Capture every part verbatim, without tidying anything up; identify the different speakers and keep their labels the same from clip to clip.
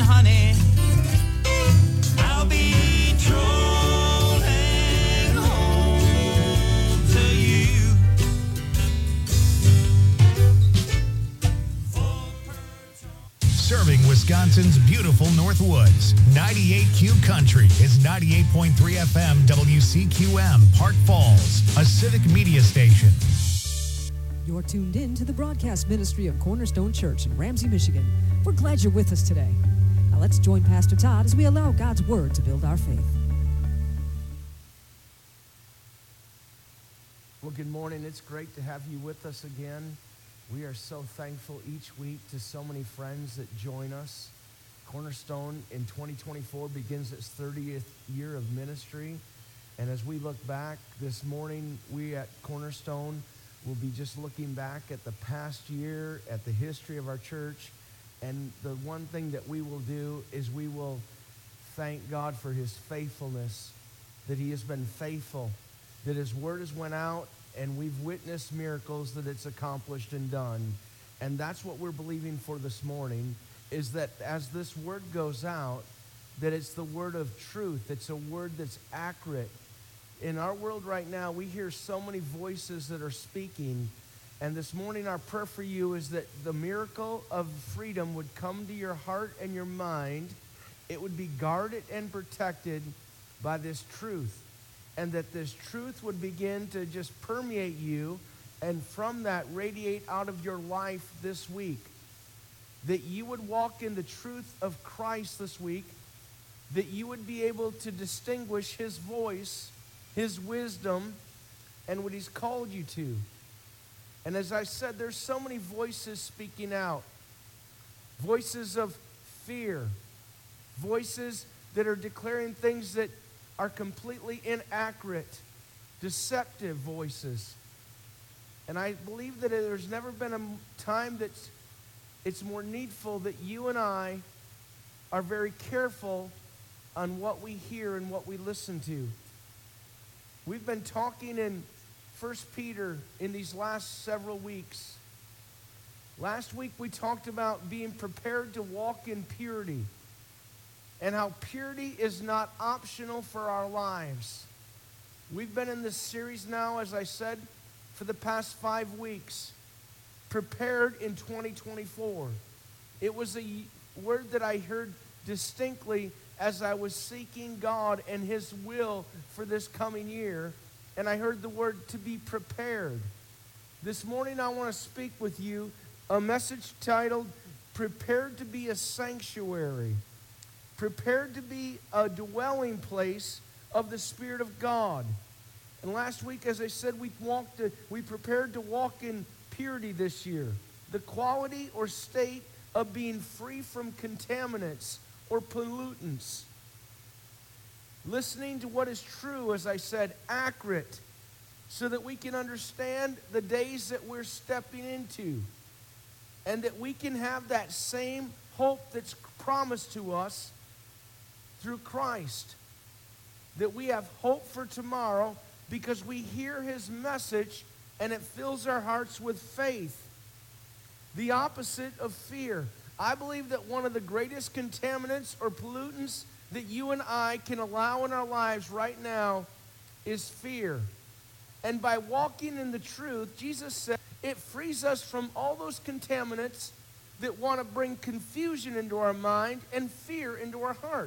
Speaker 1: honey, I'll be trolling home to you.
Speaker 2: Serving Wisconsin's beautiful Northwoods, ninety-eight Q Country is ninety-eight point three F M W C Q M, Park Falls, a civic media station.
Speaker 3: You're tuned in to the broadcast ministry of Cornerstone Church in Ramsey, Michigan. We're glad you're with us today. Now let's join Pastor Todd as we allow God's Word to build our faith.
Speaker 4: Well, good morning. It's great to have you with us again. We are so thankful each week to so many friends that join us. Cornerstone in twenty twenty-four begins its thirtieth year of ministry. And as we look back this morning, we at Cornerstone will be just looking back at the past year, at the history of our church. And the one thing that we will do is we will thank God for his faithfulness, that he has been faithful, that his word has went out, and we've witnessed miracles that it's accomplished and done. And that's what we're believing for this morning, is that as this word goes out, that it's the word of truth. It's a word that's accurate. In our world right now, we hear so many voices that are speaking. And this morning, our prayer for you is that the miracle of freedom would come to your heart and your mind. It would be guarded and protected by this truth. And that this truth would begin to just permeate you, and from that radiate out of your life this week. That you would walk in the truth of Christ this week, that you would be able to distinguish his voice, his wisdom, and what he's called you to. And as I said, there's so many voices speaking out. Voices of fear. Voices that are declaring things that are completely inaccurate, deceptive voices. And I believe that there's never been a time that it's more needful that you and I are very careful on what we hear and what we listen to. We've been talking in First Peter in these last several weeks. Last week we talked about being prepared to walk in purity, and how purity is not optional for our lives. We've been in this series now, as I said, for the past five weeks, prepared in twenty twenty-four. It was a word that I heard distinctly as I was seeking God and his will for this coming year, and I heard the word to be prepared. This morning I want to speak with you a message titled, Prepared to be a Sanctuary. Prepared to be a dwelling place of the Spirit of God. And last week, as I said, we walked, to, we prepared to walk in purity this year. The quality or state of being free from contaminants or pollutants. Listening to what is true, as I said, accurate, so that we can understand the days that we're stepping into. And that we can have that same hope that's promised to us through Christ. That we have hope for tomorrow because we hear his message and it fills our hearts with faith. The opposite of fear. I believe that one of the greatest contaminants or pollutants that you and I can allow in our lives right now is fear. And by walking in the truth, Jesus said it frees us from all those contaminants that want to bring confusion into our mind and fear into our heart.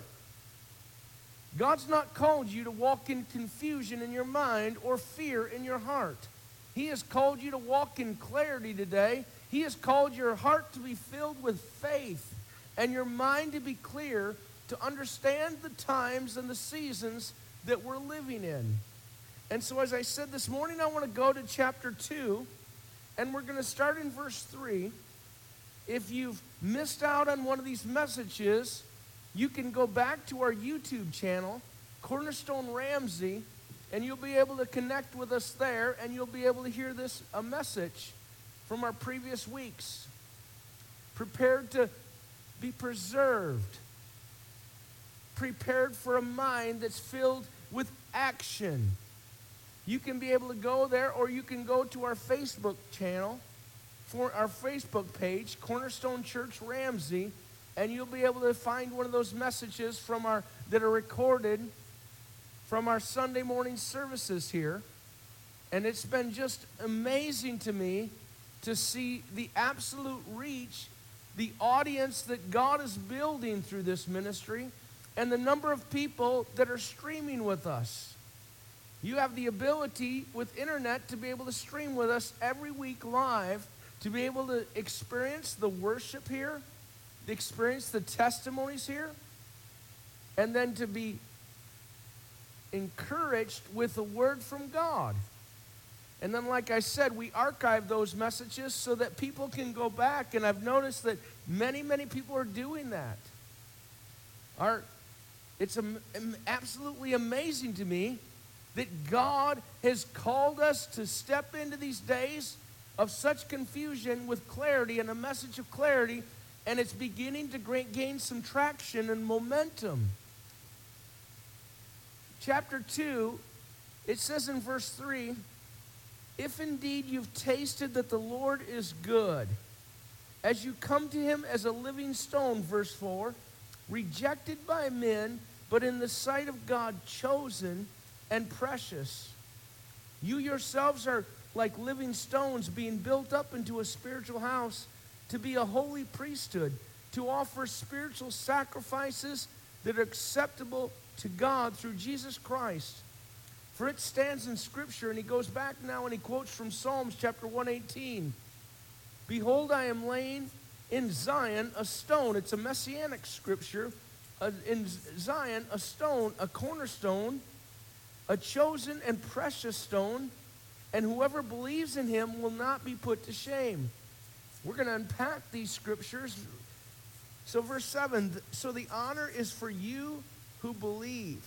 Speaker 4: God's not called you to walk in confusion in your mind or fear in your heart. He has called you to walk in clarity today. He has called your heart to be filled with faith and your mind to be clear to understand the times and the seasons that we're living in. And so as I said this morning, I want to go to chapter two, and we're going to start in verse three. If you've missed out on one of these messages, you can go back to our YouTube channel, Cornerstone Ramsey, and you'll be able to connect with us there, and you'll be able to hear this a message from our previous weeks. Prepared to be preserved. Prepared for a mind that's filled with action. You can be able to go there, or you can go to our Facebook channel, for our Facebook page, Cornerstone Church Ramsey, and you'll be able to find one of those messages from our that are recorded from our Sunday morning services here. And it's been just amazing to me to see the absolute reach, the audience that God is building through this ministry, and the number of people that are streaming with us. You have the ability with internet to be able to stream with us every week live, to be able to experience the worship here, to experience the testimonies here, and then to be encouraged with the word from God. And then, like I said, we archive those messages so that people can go back, and I've noticed that many, many people are doing that. Our, it's am, am, absolutely amazing to me that God has called us to step into these days of such confusion with clarity and a message of clarity, and it's beginning to gain some traction and momentum. Chapter two, it says in verse three, if indeed you've tasted that the Lord is good, as you come to him as a living stone, verse four, rejected by men, but in the sight of God chosen and precious. You yourselves are like living stones being built up into a spiritual house to be a holy priesthood, to offer spiritual sacrifices that are acceptable to God through Jesus Christ. For it stands in Scripture, and he goes back now and he quotes from Psalms chapter one eighteen. Behold, I am laying in Zion a stone. It's a messianic scripture. Uh, in Zion, a stone, a cornerstone, a chosen and precious stone, and whoever believes in him will not be put to shame. We're going to unpack these scriptures. So verse seven, so the honor is for you who believe,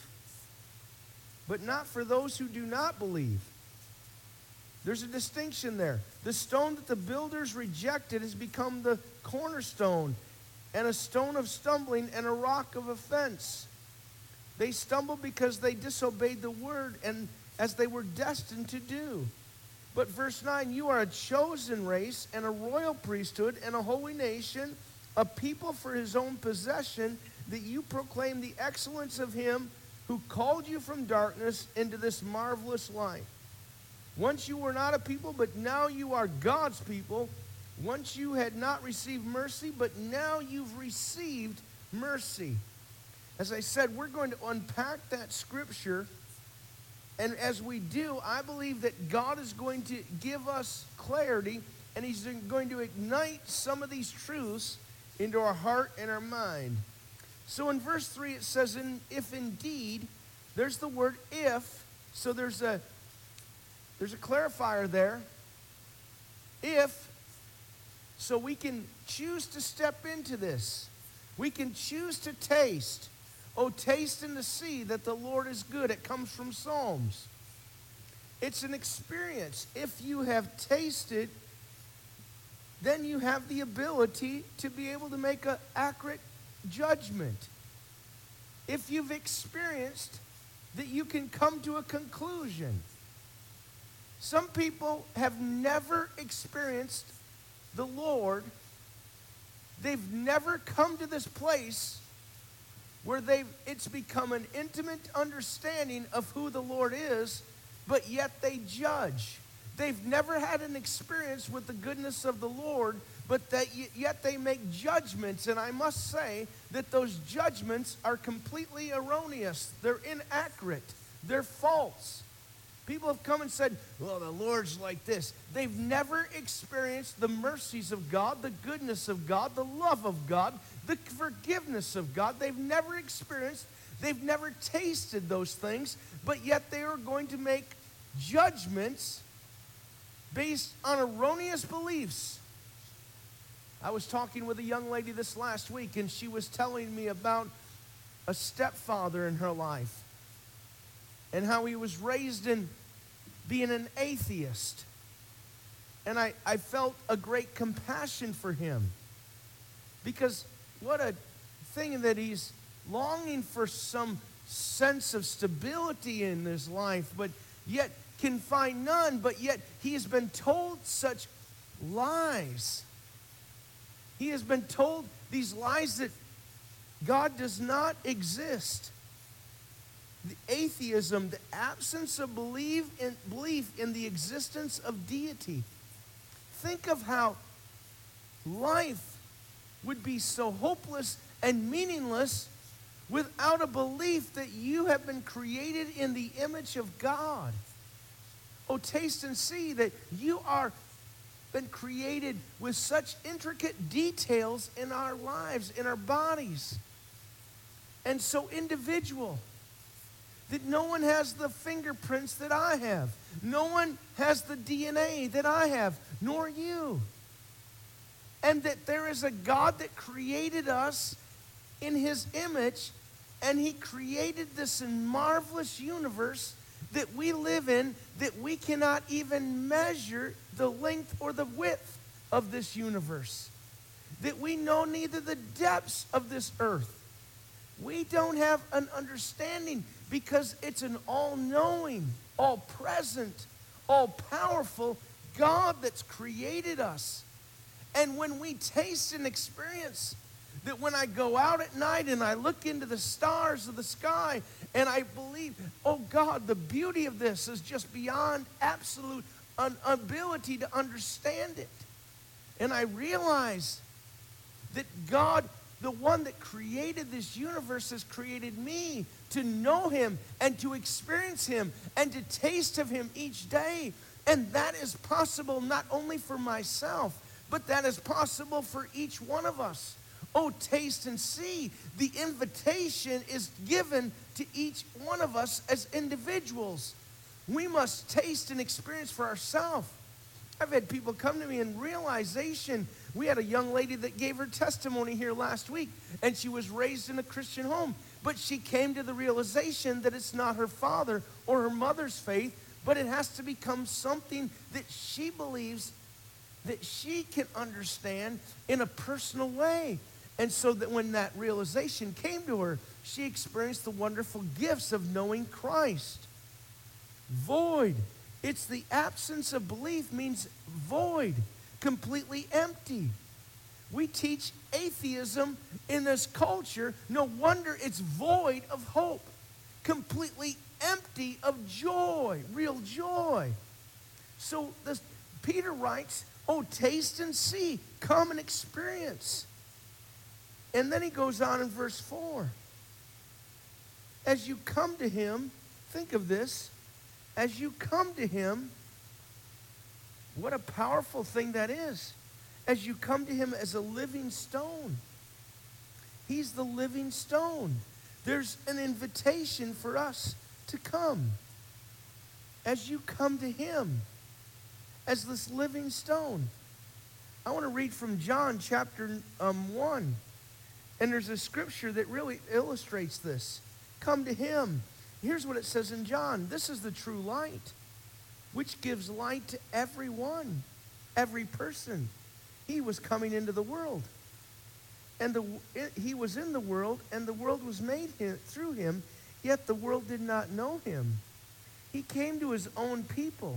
Speaker 4: but not for those who do not believe. There's a distinction there. The stone that the builders rejected has become the cornerstone, and a stone of stumbling and a rock of offense. They stumbled because they disobeyed the word, and as they were destined to do. But verse nine, you are a chosen race and a royal priesthood and a holy nation, a people for his own possession, that you proclaim the excellence of him who called you from darkness into this marvelous light. Once you were not a people, but now you are God's people. Once you had not received mercy, but now you've received mercy. As I said, we're going to unpack that scripture. And as we do, I believe that God is going to give us clarity, and he's going to ignite some of these truths into our heart and our mind. So in verse three, it says, in, if indeed, there's the word if, so there's a, there's a clarifier there. If, so we can choose to step into this. We can choose to taste. Oh, taste and to see that the Lord is good. It comes from Psalms. It's an experience. If you have tasted, then you have the ability to be able to make an accurate judgment. If you've experienced, that you can come to a conclusion. Some people have never experienced the Lord. They've never come to this place where they've it's become an intimate understanding of who the Lord is, but yet they judge. They've never had an experience with the goodness of the Lord, but that yet they make judgments, and I must say that those judgments are completely erroneous. They're inaccurate. They're false. People have come and said, well, the Lord's like this. They've never experienced the mercies of God, the goodness of God, the love of God, the forgiveness of God. They've never experienced, they've never tasted those things, but yet they are going to make judgments based on erroneous beliefs. I was talking with a young lady this last week, and she was telling me about a stepfather in her life and how he was raised in being an atheist. And I, I felt a great compassion for him, because what a thing that he's longing for some sense of stability in his life, but yet can find none, but yet he has been told such lies. He has been told these lies that God does not exist. The atheism, the absence of belief in, belief in the existence of deity. Think of how life would be so hopeless and meaningless without a belief that you have been created in the image of God. Oh, taste and see that you are been created with such intricate details in our lives, in our bodies, and so individual that no one has the fingerprints that I have. No one has the D N A that I have, nor you. And that there is a God that created us in his image, and he created this marvelous universe that we live in, that we cannot even measure the length or the width of this universe. That we know neither the depths of this earth. We don't have an understanding because it's an all-knowing, all-present, all-powerful God that's created us. And when we taste and experience that when I go out at night and I look into the stars of the sky and I believe, oh God, the beauty of this is just beyond absolute un- ability to understand it. And I realize that God, the one that created this universe, has created me to know him and to experience him and to taste of him each day. And that is possible not only for myself, but that is possible for each one of us. Oh, taste and see. The invitation is given to each one of us as individuals. We must taste and experience for ourselves. I've had people come to me in realization. We had a young lady that gave her testimony here last week, and she was raised in a Christian home. But she came to the realization that it's not her father or her mother's faith, but it has to become something that she believes that she can understand in a personal way. And so that when that realization came to her, she experienced the wonderful gifts of knowing Christ. Void. It's the absence of belief means void, completely empty. We teach atheism in this culture. No wonder it's void of hope, completely empty of joy, real joy. So this, Peter writes, oh, taste and see, come and experience. And then he goes on in verse four. As you come to him, think of this, as you come to him, what a powerful thing that is. As you come to him as a living stone. He's the living stone. There's an invitation for us to come. As you come to him as this living stone. I want to read from John chapter um, one. And there's a scripture that really illustrates this. Come to him. Here's what it says in John. This is the true light, which gives light to everyone, every person. He was coming into the world. And the, it, he was in the world, and the world was made him, through him, yet the world did not know him. He came to his own people,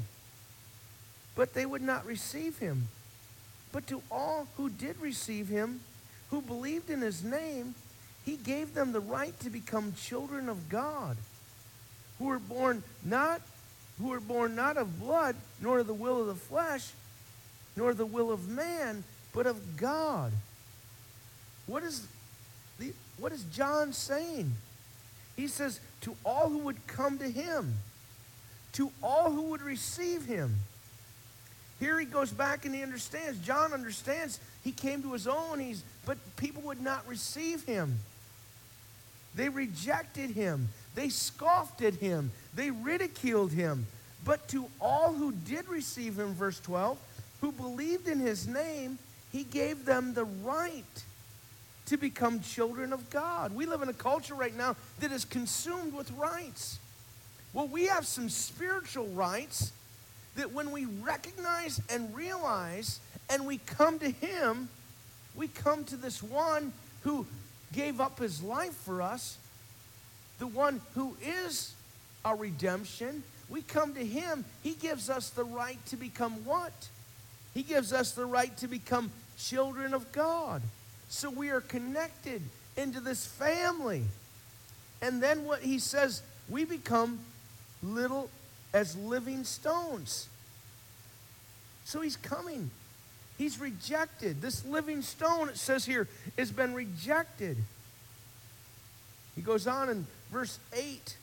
Speaker 4: but they would not receive him. But to all who did receive him, who believed in his name, he gave them the right to become children of God, who were born not who were born not of blood, nor of the will of the flesh, nor the will of man, but of God. What is the, what is John saying? He says, to all who would come to him, to all who would receive him. Here he goes back and he understands. John understands. He came to his own, he's, but people would not receive him. They rejected him. They scoffed at him. They ridiculed him. But to all who did receive him, verse twelve, who believed in his name, he gave them the right to become children of God. We live in a culture right now that is consumed with rights. Well, we have some spiritual rights that when we recognize and realize and we come to him, we come to this one who gave up his life for us, the one who is our redemption. We come to him. He gives us the right to become what? He gives us the right to become children of God. So we are connected into this family. And then what he says, we become little as living stones. So he's coming. He's rejected. This living stone, it says here, has been rejected. He goes on in verse eight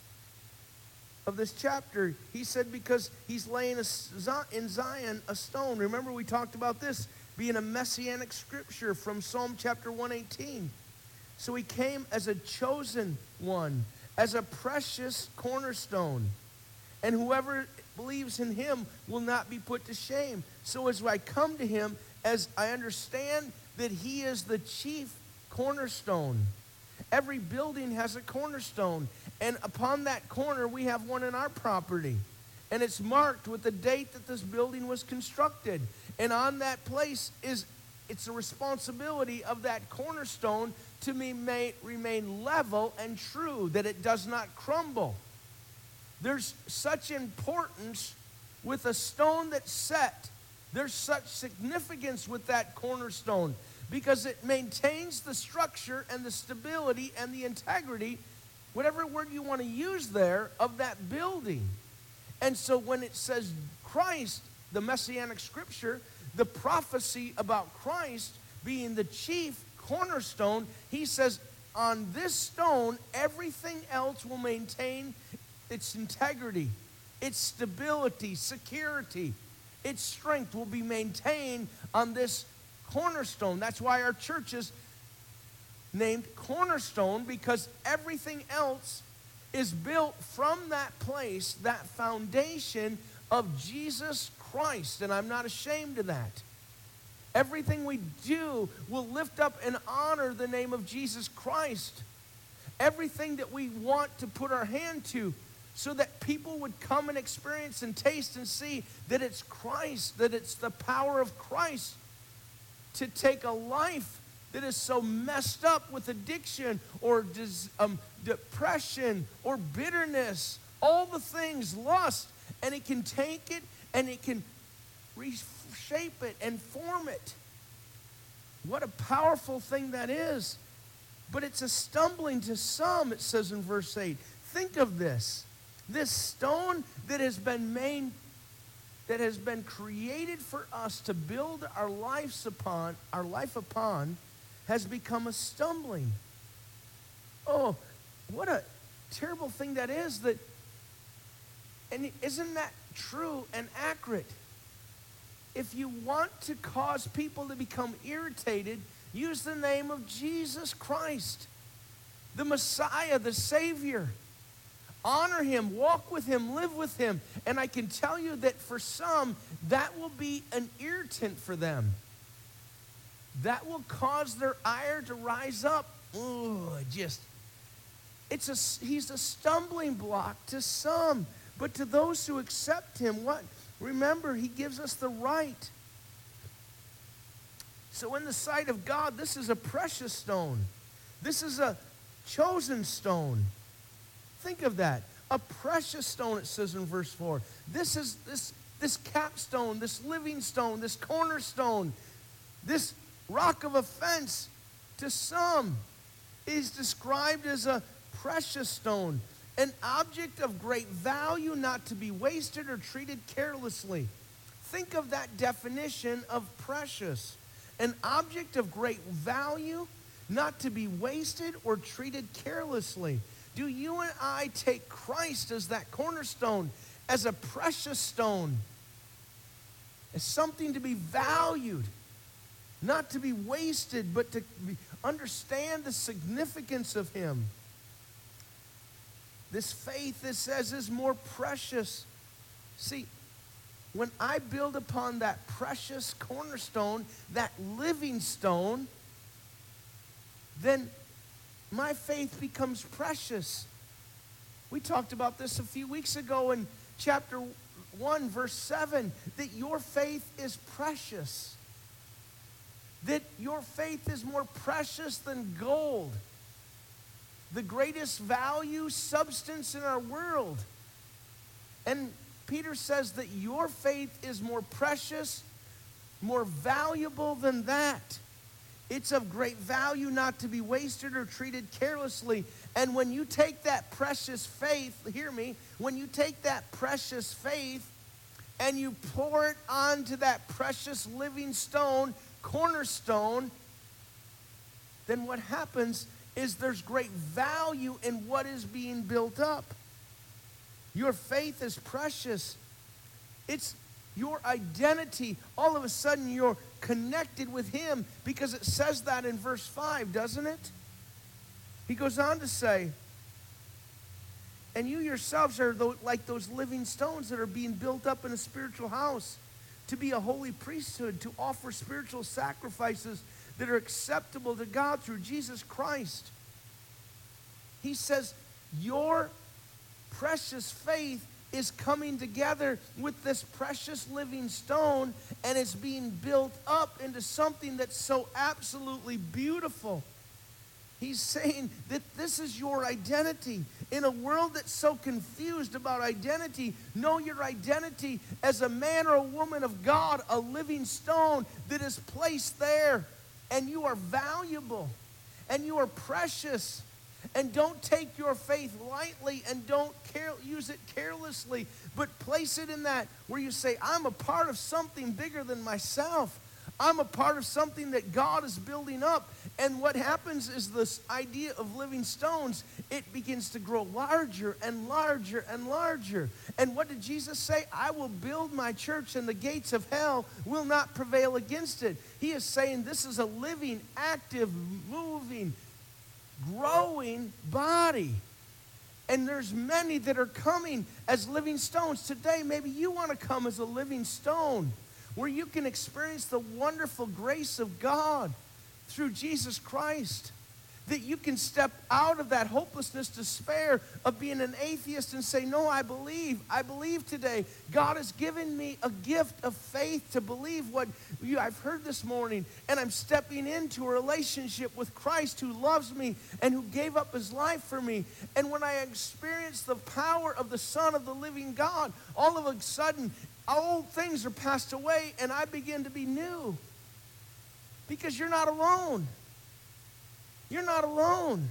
Speaker 4: of this chapter. He said because he's laying a, in Zion a stone. Remember we talked about this being a messianic scripture from Psalm chapter one eighteen. So he came as a chosen one, as a precious cornerstone. And whoever believes in him will not be put to shame. So as I come to him, as I understand that he is the chief cornerstone. Every building has a cornerstone. And upon that corner, we have one in our property. And it's marked with the date that this building was constructed. And on that place is, it's a responsibility of that cornerstone to be made, remain level and true, that it does not crumble. There's such importance with a stone that's set. There's such significance with that cornerstone because it maintains the structure and the stability and the integrity, whatever word you want to use there, of that building. And so when it says Christ, the messianic scripture, the prophecy about Christ being the chief cornerstone, he says, on this stone, everything else will maintain its integrity, its stability, security, its strength will be maintained on this cornerstone. That's why our church is named Cornerstone, because everything else is built from that place, that foundation of Jesus Christ. And I'm not ashamed of that. Everything we do will lift up and honor the name of Jesus Christ. Everything that we want to put our hand to, so that people would come and experience and taste and see that it's Christ, that it's the power of Christ to take a life that is so messed up with addiction or dis, um, depression or bitterness, all the things, lust, and it can take it and it can reshape it and form it. What a powerful thing that is. But it's a stumbling to some, it says in verse eight. Think of this. This stone that has been made, that has been created for us to build our lives upon, our life upon, has become a stumbling. Oh, what a terrible thing that is. That, and isn't that true and accurate? If you want to cause people to become irritated, use the name of Jesus Christ, the Messiah, the Savior. Honor him, walk with him, live with him. And I can tell you that for some, that will be an irritant for them. That will cause their ire to rise up. Ooh, just, it's a, he's a stumbling block to some. But to those who accept him, what? Remember, he gives us the right. So in the sight of God, this is a precious stone. This is a chosen stone. Think of that. A precious stone, it says in verse four. This is this, this capstone, this living stone, this cornerstone, this rock of offense to some is described as a precious stone, an object of great value, not to be wasted or treated carelessly. Think of that definition of precious. An object of great value, not to be wasted or treated carelessly. Do you and I take Christ as that cornerstone, as a precious stone, as something to be valued, not to be wasted, but to be, understand the significance of him? This faith, it says, is more precious. See, when I build upon that precious cornerstone, that living stone, then my faith becomes precious. We talked about this a few weeks ago in chapter one, verse seven, that your faith is precious. That your faith is more precious than gold, the greatest value substance in our world. And Peter says that your faith is more precious, more valuable than that. It's of great value not to be wasted or treated carelessly. And when you take that precious faith, hear me, when you take that precious faith and you pour it onto that precious living stone, cornerstone, then what happens is there's great value in what is being built up. Your faith is precious. It's your identity. All of a sudden you're connected with him, because it says that in verse five, doesn't it? He goes on to say, and you yourselves are like those living stones that are being built up in a spiritual house, to be a holy priesthood, to offer spiritual sacrifices that are acceptable to God through Jesus Christ. He says, your precious faith is coming together with this precious living stone, and it's being built up into something that's so absolutely beautiful. He's saying that this is your identity. In a world that's so confused about identity, know your identity as a man or a woman of God, a living stone that is placed there. And you are valuable, and you are precious. And don't take your faith lightly, and don't care, use it carelessly, but place it in that where you say, I'm a part of something bigger than myself. I'm a part of something that God is building up. And what happens is this idea of living stones, it begins to grow larger and larger and larger. And what did Jesus say? I will build my church, and the gates of hell will not prevail against it. He is saying this is a living, active, moving, growing body. And there's many that are coming as living stones. Today, maybe you want to come as a living stone, where you can experience the wonderful grace of God through Jesus Christ. That you can step out of that hopelessness, despair of being an atheist, and say, no, I believe. I believe today. God has given me a gift of faith to believe what you, I've heard this morning. And I'm stepping into a relationship with Christ, who loves me and who gave up his life for me. And when I experience the power of the Son of the living God, all of a sudden, old things are passed away, and I begin to be new. Because you're not alone. You're not alone.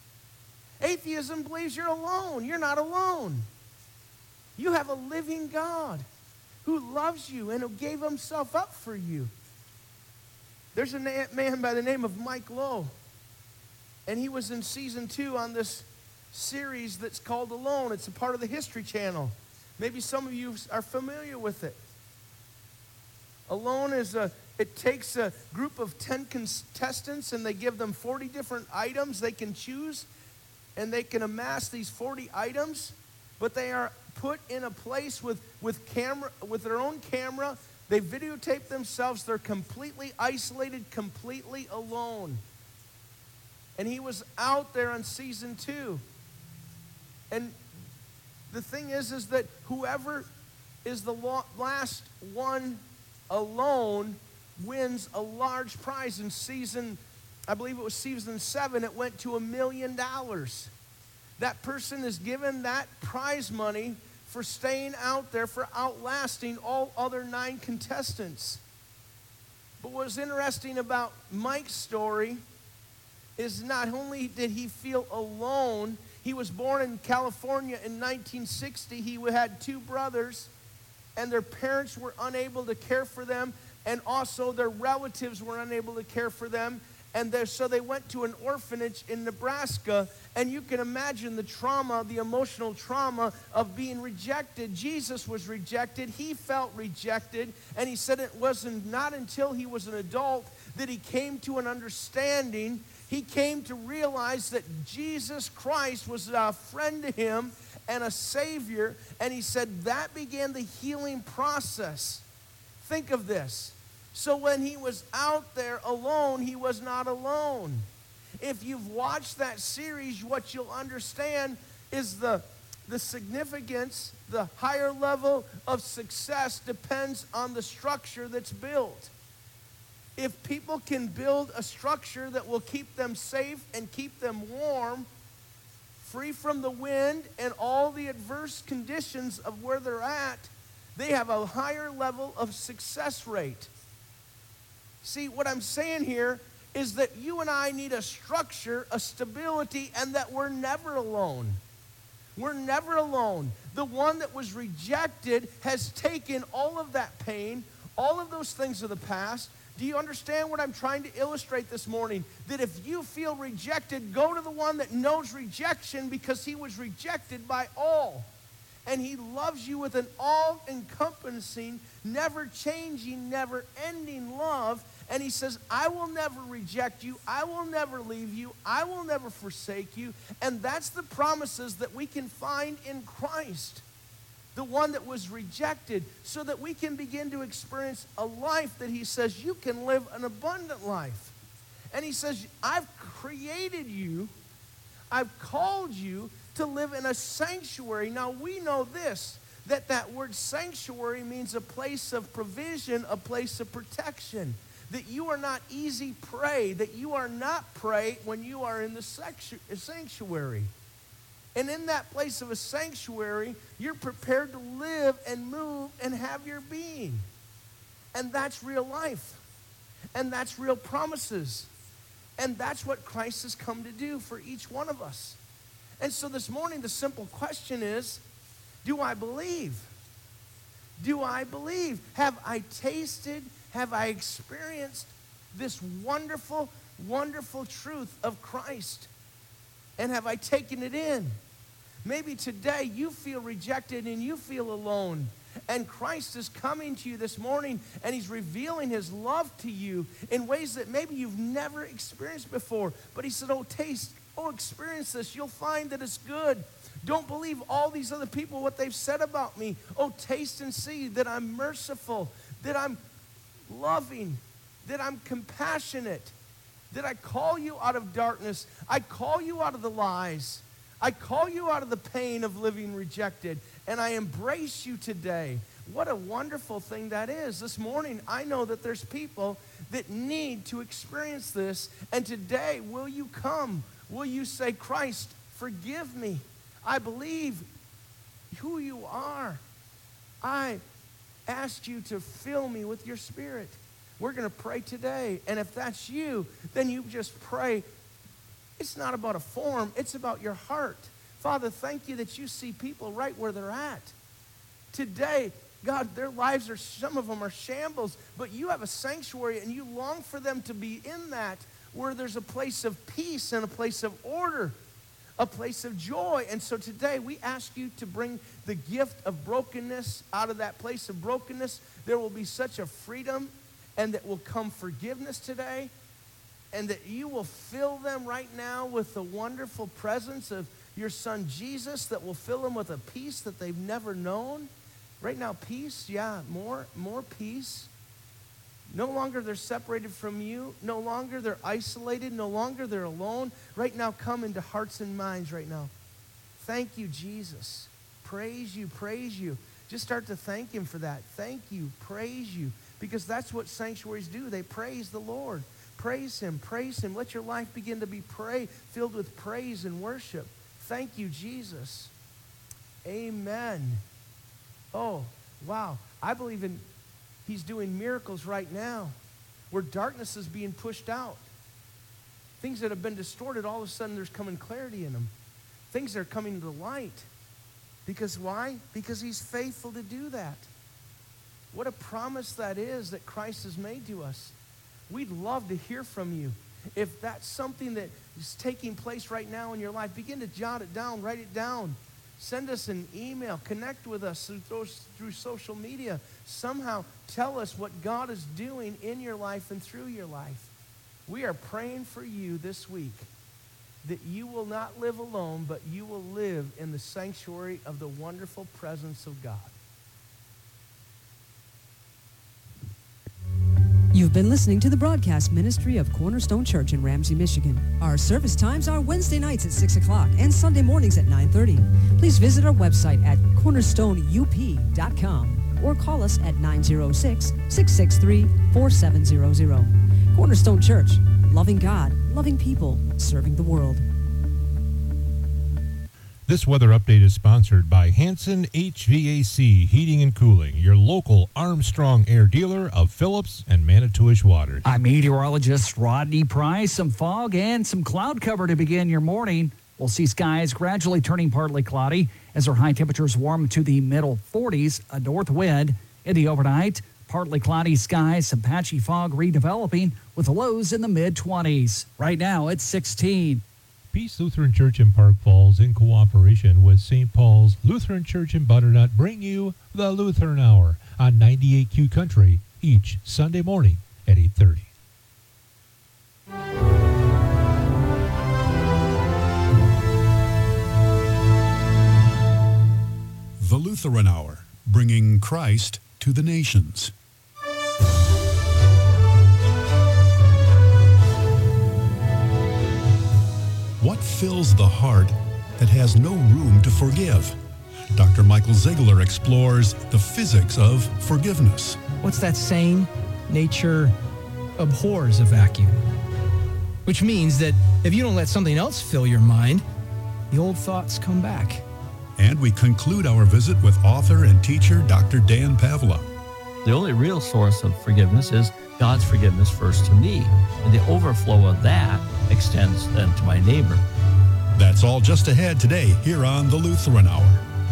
Speaker 4: Atheism believes you're alone. You're not alone. You have a living God who loves you and who gave himself up for you. There's a na- man by the name of Mike Lowe, and he was in season two on this series that's called Alone. It's a part of the History Channel. Maybe some of you are familiar with it. Alone is a, it takes a group of ten contestants, and they give them forty different items they can choose, and they can amass these forty items, but they are put in a place with, with camera, with their own camera. They videotape themselves. They're completely isolated, completely alone. And he was out there on season two. And the thing is, is that whoever is the last one alone wins a large prize. In season, I believe it was season seven, it went to a million dollars. That person is given that prize money for staying out there, for outlasting all other nine contestants. But what's interesting about Mike's story is not only did he feel alone. He was born in California in nineteen sixty. He had two brothers, and their parents were unable to care for them, and also their relatives were unable to care for them. And so they went to an orphanage in Nebraska, and you can imagine the trauma, the emotional trauma of being rejected. Jesus was rejected. He felt rejected, and he said it wasn't not until he was an adult that he came to an understanding. He came to realize that Jesus Christ was a friend to him and a Savior, and he said that began the healing process. Think of this. So when he was out there alone, he was not alone. If you've watched that series, what you'll understand is the, the significance, the higher level of success depends on the structure that's built. If people can build a structure that will keep them safe and keep them warm, free from the wind and all the adverse conditions of where they're at, they have a higher level of success rate. See, what I'm saying here is that you and I need a structure, a stability, and that we're never alone. We're never alone. The one that was rejected has taken all of that pain, all of those things of the past. Do you understand what I'm trying to illustrate this morning? That if you feel rejected, go to the one that knows rejection, because he was rejected by all. And he loves you with an all-encompassing, never-changing, never-ending love. And he says, I will never reject you. I will never leave you. I will never forsake you. And that's the promises that we can find in Christ, the one that was rejected, so that we can begin to experience a life that he says you can live an abundant life. And he says, I've created you. I've called you to live in a sanctuary. Now, we know this, that that word sanctuary means a place of provision, a place of protection. That you are not easy prey, that you are not prey when you are in the sanctuary. And in that place of a sanctuary, you're prepared to live and move and have your being. And that's real life. And that's real promises. And that's what Christ has come to do for each one of us. And so this morning, the simple question is, do I believe? Do I believe? Have I tasted, have I experienced this wonderful, wonderful truth of Christ? And have I taken it in? Maybe today you feel rejected and you feel alone. And Christ is coming to you this morning, and he's revealing his love to you in ways that maybe you've never experienced before. But he said, oh, taste, oh, experience this. You'll find that it's good. Don't believe all these other people, what they've said about me. Oh, taste and see that I'm merciful, that I'm loving, that I'm compassionate, that I call you out of darkness. I call you out of the lies. I call you out of the pain of living rejected, and I embrace you today. What a wonderful thing that is. This morning, I know that there's people that need to experience this, and today, will you come? Will you say, Christ, forgive me. I believe who you are. I ask you to fill me with your Spirit. We're going to pray today, and if that's you, then you just pray. It's not about a form, it's about your heart. Father, thank you that you see people right where they're at. Today, God, their lives are, some of them are shambles, but you have a sanctuary and you long for them to be in that, where there's a place of peace and a place of order, a place of joy. And so today we ask you to bring the gift of brokenness out of that place of brokenness. There will be such a freedom, and that will come forgiveness today. And that you will fill them right now with the wonderful presence of your son Jesus, that will fill them with a peace that they've never known. Right now, peace, yeah, more, more peace. No longer they're separated from you. No longer they're isolated. No longer they're alone. Right now, come into hearts and minds right now. Thank you, Jesus. Praise you, praise you. Just start to thank him for that. Thank you, praise you. Because that's what sanctuaries do. They praise the Lord. Praise him, praise him. Let your life begin to be pray, filled with praise and worship. Thank you, Jesus. Amen. Oh, wow. I believe in he's doing miracles right now, where darkness is being pushed out. Things that have been distorted, all of a sudden there's coming clarity in them. Things that are coming to the light. Because why? Because he's faithful to do that. What a promise that is that Christ has made to us. We'd love to hear from you. If that's something that is taking place right now in your life, begin to jot it down, write it down. Send us an email. Connect with us through, through social media. Somehow tell us what God is doing in your life and through your life. We are praying for you this week that you will not live alone, but you will live in the sanctuary of the wonderful presence of God.
Speaker 3: You've been listening to the broadcast ministry of Cornerstone Church in Ramsey, Michigan. Our service times are Wednesday nights at six o'clock and Sunday mornings at nine thirty. Please visit our website at cornerstone u p dot com or call us at nine oh six, six six three, four seven zero zero. Cornerstone Church, loving God, loving people, serving the world.
Speaker 5: This weather update is sponsored by Hanson H V A C Heating and Cooling, your local Armstrong Air dealer of Phillips and Manitowish Water.
Speaker 6: I'm meteorologist Rodney Price. Some fog and some cloud cover to begin your morning. We'll see skies gradually turning partly cloudy as our high temperatures warm to the middle forties. A north wind in the overnight. Partly cloudy skies, some patchy fog redeveloping with the lows in the mid-twenties. Right now, it's sixteen.
Speaker 5: Peace Lutheran Church in Park Falls, in cooperation with Saint Paul's Lutheran Church in Butternut, bring you the Lutheran Hour on ninety-eight Q Country each Sunday morning at eight thirty.
Speaker 7: The Lutheran Hour, bringing Christ to the nations. What fills the heart that has no room to forgive? Doctor Michael Ziegler explores the physics of forgiveness.
Speaker 8: What's that saying? Nature abhors a vacuum. Which means that if you don't let something else fill your mind, the old thoughts come back.
Speaker 7: And we conclude our visit with author and teacher Doctor Dan Pavla.
Speaker 9: The only real source of forgiveness is God's forgiveness first to me. And the overflow of that extends then to my neighbor.
Speaker 7: That's all just ahead today here on the Lutheran Hour.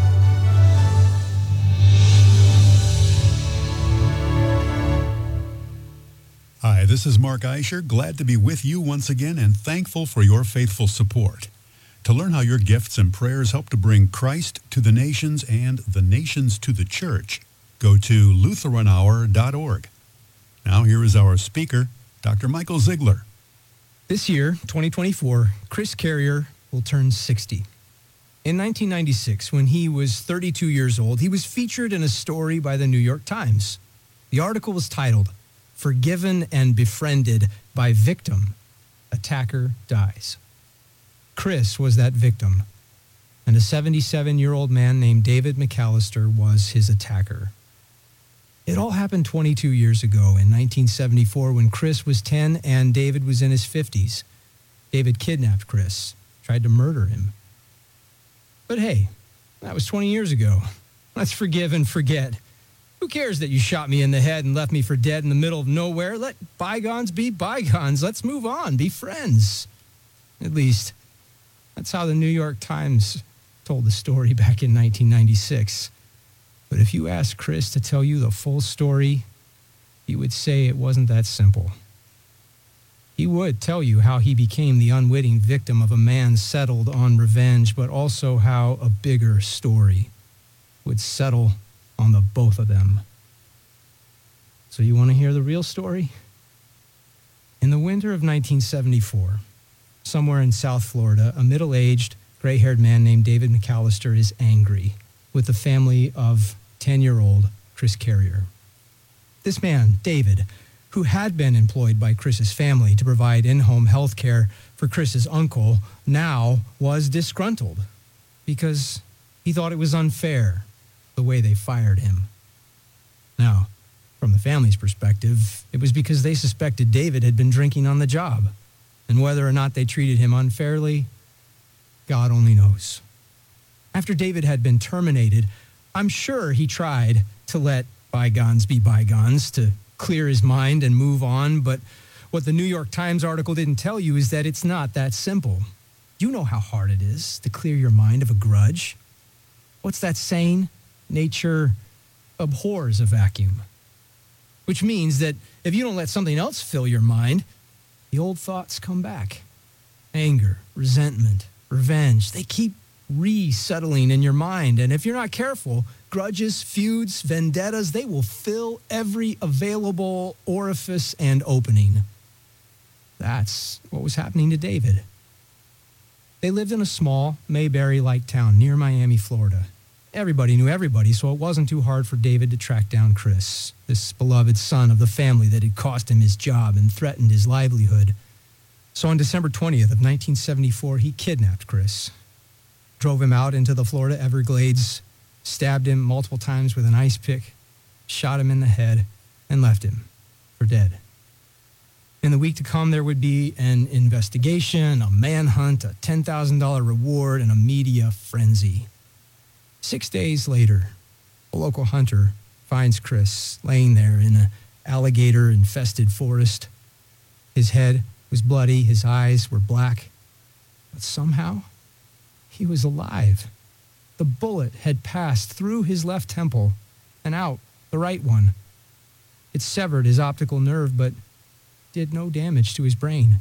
Speaker 7: Hi, this is Mark Eicher. Glad to be with you once again and thankful for your faithful support. To learn how your gifts and prayers help to bring Christ to the nations and the nations to the church, go to Lutheran Hour dot org. Now here is our speaker, Doctor Michael Ziegler.
Speaker 8: This year, twenty twenty-four, Chris Carrier will turn sixty. In nineteen ninety-six, when he was thirty-two years old, he was featured in a story by the New York Times. The article was titled, "Forgiven and Befriended by Victim, Attacker Dies." Chris was that victim, and a seventy-seven-year-old man named David McAllister was his attacker. It all happened twenty-two years ago in nineteen seventy-four when Chris was ten and David was in his fifties. David kidnapped Chris, tried to murder him. But hey, that was twenty years ago. Let's forgive and forget. Who cares that you shot me in the head and left me for dead in the middle of nowhere? Let bygones be bygones. Let's move on, be friends. At least, that's how the New York Times told the story back in nineteen ninety-six. But if you ask Chris to tell you the full story, he would say it wasn't that simple. He would tell you how he became the unwitting victim of a man settled on revenge, but also how a bigger story would settle on the both of them. So you want to hear the real story? In the winter of nineteen seventy-four, somewhere in South Florida, a middle-aged, gray-haired man named David McAllister is angry with the family of ten-year-old Chris Carrier. This man, David, who had been employed by Chris's family to provide in-home health care for Chris's uncle, now was disgruntled because he thought it was unfair the way they fired him. Now, from the family's perspective, it was because they suspected David had been drinking on the job, and whether or not they treated him unfairly, God only knows. After David had been terminated, I'm sure he tried to let bygones be bygones, to clear his mind and move on, but what the New York Times article didn't tell you is that it's not that simple. You know how hard it is to clear your mind of a grudge. What's that saying? Nature abhors a vacuum. Which means that if you don't let something else fill your mind, the old thoughts come back. Anger, resentment, revenge, they keep resettling in your mind. And if you're not careful, grudges, feuds, vendettas, they will fill every available orifice and opening. That's what was happening to David. They lived in a small, Mayberry-like town near Miami, Florida. Everybody knew everybody, so it wasn't too hard for David to track down Chris, this beloved son of the family that had cost him his job and threatened his livelihood. So on December twentieth of nineteen seventy-four, he kidnapped Chris, drove him out into the Florida Everglades, stabbed him multiple times with an ice pick, shot him in the head, and left him for dead. In the week to come, there would be an investigation, a manhunt, a ten thousand dollars reward, and a media frenzy. Six days later, a local hunter finds Chris laying there in an alligator-infested forest. His head was bloody, his eyes were black, but somehow he was alive. The bullet had passed through his left temple and out the right one. It severed his optical nerve, but did no damage to his brain.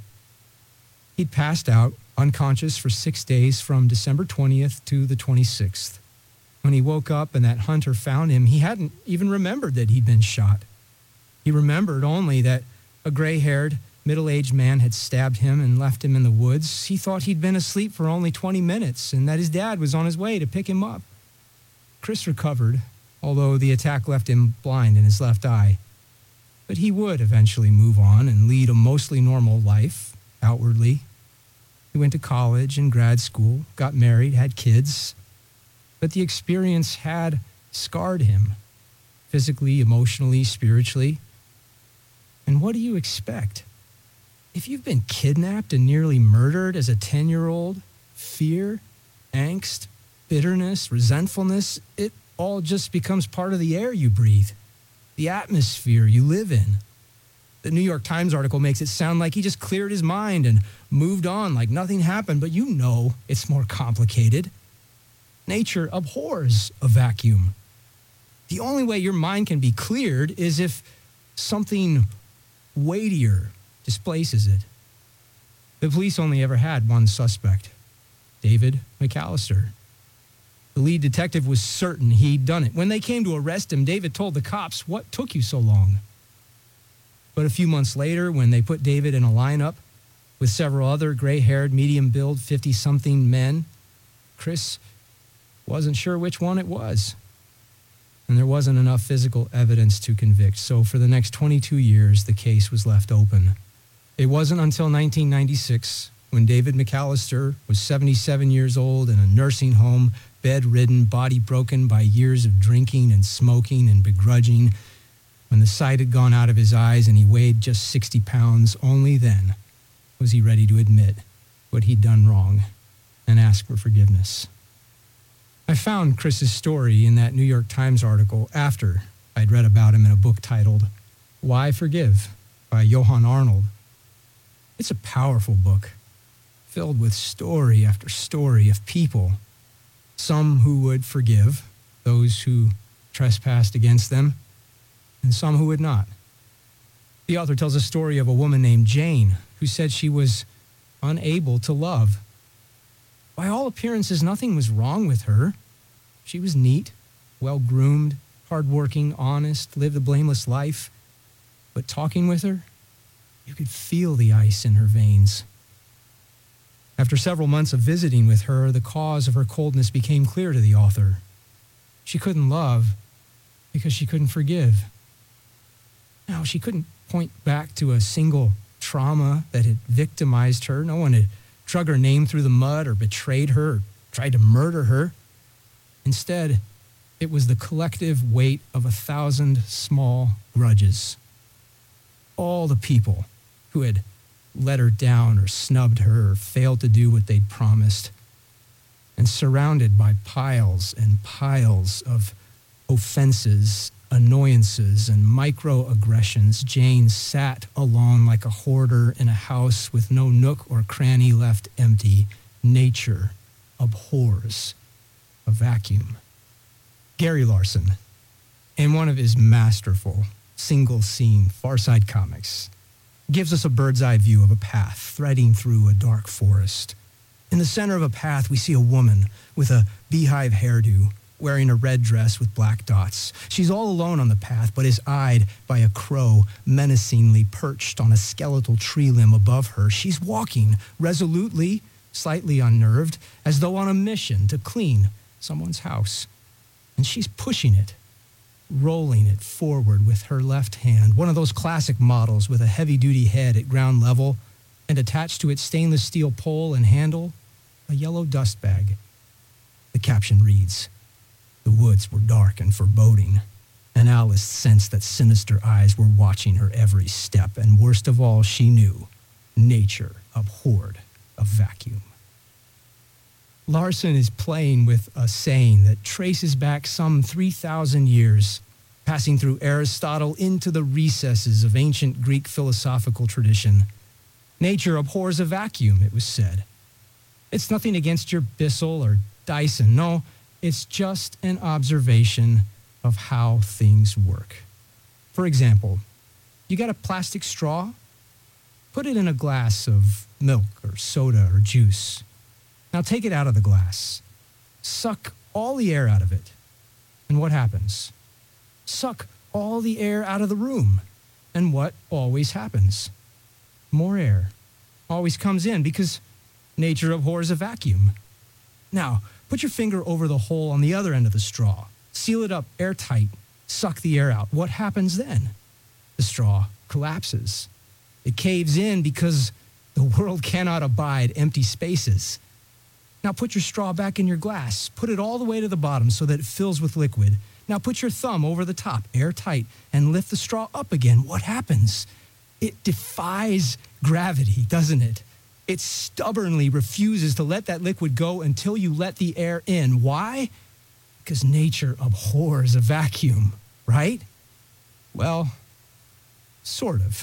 Speaker 8: He'd passed out unconscious for six days from December twentieth to the twenty-sixth. When he woke up and that hunter found him, he hadn't even remembered that he'd been shot. He remembered only that a gray-haired, middle-aged man had stabbed him and left him in the woods. He thought he'd been asleep for only twenty minutes and that his dad was on his way to pick him up. Chris recovered, although the attack left him blind in his left eye. But he would eventually move on and lead a mostly normal life, outwardly. He went to college and grad school, got married, had kids. But the experience had scarred him, physically, emotionally, spiritually. And what do you expect? If you've been kidnapped and nearly murdered as a ten-year-old, fear, angst, bitterness, resentfulness, it all just becomes part of the air you breathe, the atmosphere you live in. The New York Times article makes it sound like he just cleared his mind and moved on like nothing happened, but you know it's more complicated. Nature abhors a vacuum. The only way your mind can be cleared is if something weightier displaces it. The police only ever had one suspect, David McAllister. The lead detective was certain he'd done it. When they came to arrest him, David told the cops, "What took you so long?" But a few months later, when they put David in a lineup with several other gray-haired, medium-build, fifty-something men, Chris wasn't sure which one it was. And there wasn't enough physical evidence to convict. So for the next twenty-two years, the case was left open. It wasn't until nineteen ninety-six, when David McAllister was seventy-seven years old in a nursing home, bedridden, body broken by years of drinking and smoking and begrudging, when the sight had gone out of his eyes and he weighed just sixty pounds, only then was he ready to admit what he'd done wrong and ask for forgiveness. I found Chris's story in that New York Times article after I'd read about him in a book titled Why Forgive by Johan Arnold. It's a powerful book, filled with story after story of people, some who would forgive those who trespassed against them, and some who would not. The author tells a story of a woman named Jane who said she was unable to love. By all appearances, nothing was wrong with her. She was neat, well-groomed, hardworking, honest, lived a blameless life. But talking with her, you could feel the ice in her veins. After several months of visiting with her, the cause of her coldness became clear to the author. She couldn't love because she couldn't forgive. Now, she couldn't point back to a single trauma that had victimized her. No one had drug her name through the mud or betrayed her or tried to murder her. Instead, it was the collective weight of a thousand small grudges. All the people who had let her down or snubbed her or failed to do what they'd promised. And surrounded by piles and piles of offenses, annoyances, and microaggressions, Jane sat alone like a hoarder in a house with no nook or cranny left empty. Nature abhors a vacuum. Gary Larson, in one of his masterful single-scene Far Side comics, gives us a bird's-eye view of a path threading through a dark forest. In the center of a path, we see a woman with a beehive hairdo, wearing a red dress with black dots. She's all alone on the path, but is eyed by a crow menacingly perched on a skeletal tree limb above her. She's walking resolutely, slightly unnerved, as though on a mission to clean someone's house. And she's pushing it, rolling it forward with her left hand, one of those classic models with a heavy-duty head at ground level, and attached to its stainless steel pole and handle, a yellow dust bag. The caption reads, "The woods were dark and foreboding, and and Alice sensed that sinister eyes were watching her every step, and worst of all, she knew nature abhorred a vacuum. Larson is playing with a saying that traces back some three thousand years, passing through Aristotle into the recesses of ancient Greek philosophical tradition. Nature abhors a vacuum, it was said. It's nothing against your Bissell or Dyson. No, it's just an observation of how things work. For example, you got a plastic straw? Put it in a glass of milk or soda or juice. Now take it out of the glass. Suck all the air out of it. And what happens? Suck all the air out of the room. And what always happens? More air always comes in because nature abhors a vacuum. Now, put your finger over the hole on the other end of the straw. Seal it up airtight. Suck the air out. What happens then? The straw collapses. It caves in because the world cannot abide empty spaces. Now put your straw back in your glass. Put it all the way to the bottom so that it fills with liquid. Now put your thumb over the top, airtight, and lift the straw up again. What happens? It defies gravity, doesn't it? It stubbornly refuses to let that liquid go until you let the air in. Why? Because nature abhors a vacuum, right? Well, sort of.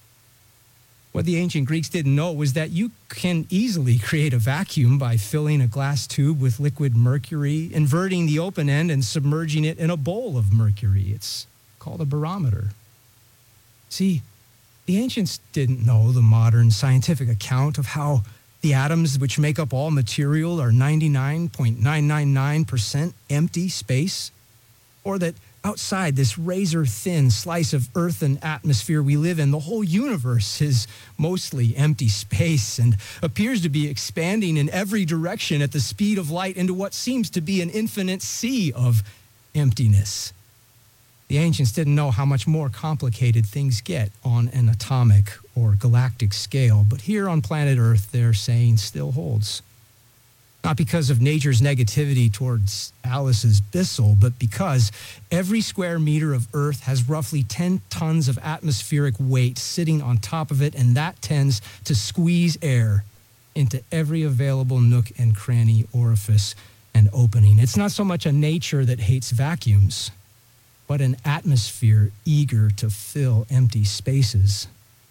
Speaker 8: What the ancient Greeks didn't know was that you can easily create a vacuum by filling a glass tube with liquid mercury, inverting the open end and submerging it in a bowl of mercury. It's called a barometer. See, the ancients didn't know the modern scientific account of how the atoms which make up all material are ninety-nine point nine nine nine percent empty space, or that outside this razor-thin slice of earth and atmosphere we live in, the whole universe is mostly empty space and appears to be expanding in every direction at the speed of light into what seems to be an infinite sea of emptiness. The ancients didn't know how much more complicated things get on an atomic or galactic scale, but here on planet Earth, their saying still holds. Not because of nature's negativity towards Alice's Bissell, but because every square meter of Earth has roughly ten tons of atmospheric weight sitting on top of it, and that tends to squeeze air into every available nook and cranny, orifice, and opening. It's not so much a nature that hates vacuums, but an atmosphere eager to fill empty spaces.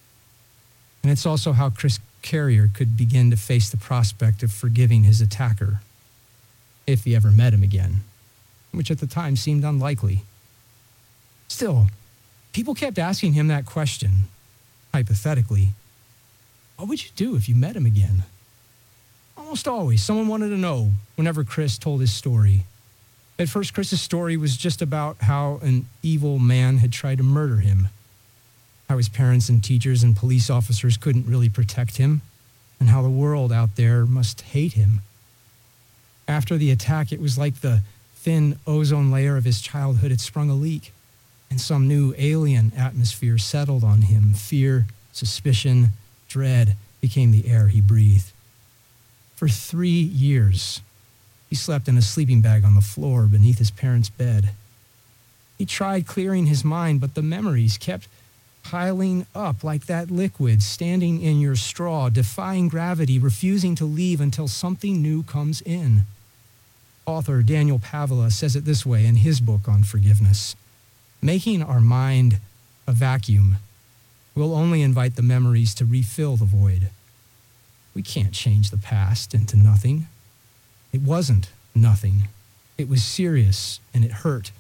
Speaker 8: And it's also how Chris Carrier could begin to face the prospect of forgiving his attacker, if he ever met him again, which at the time seemed unlikely. Still, people kept asking him that question, hypothetically. What would you do if you met him again? Almost always, someone wanted to know whenever Chris told his story. At first, Chris's story was just about how an evil man had tried to murder him, how his parents and teachers and police officers couldn't really protect him, and how the world out there must hate him. After the attack, it was like the thin ozone layer of his childhood had sprung a leak, and some new alien atmosphere settled on him. Fear, suspicion, dread became the air he breathed. For three years, he slept in a sleeping bag on the floor beneath his parents' bed. He tried clearing his mind, but the memories kept piling up like that liquid standing in your straw, defying gravity, refusing to leave until something new comes in. Author Daniel Pavela says it this way in his book on forgiveness. Making our mind a vacuum will only invite the memories to refill the void. We can't change the past into nothing. It wasn't nothing. It was serious and it hurt.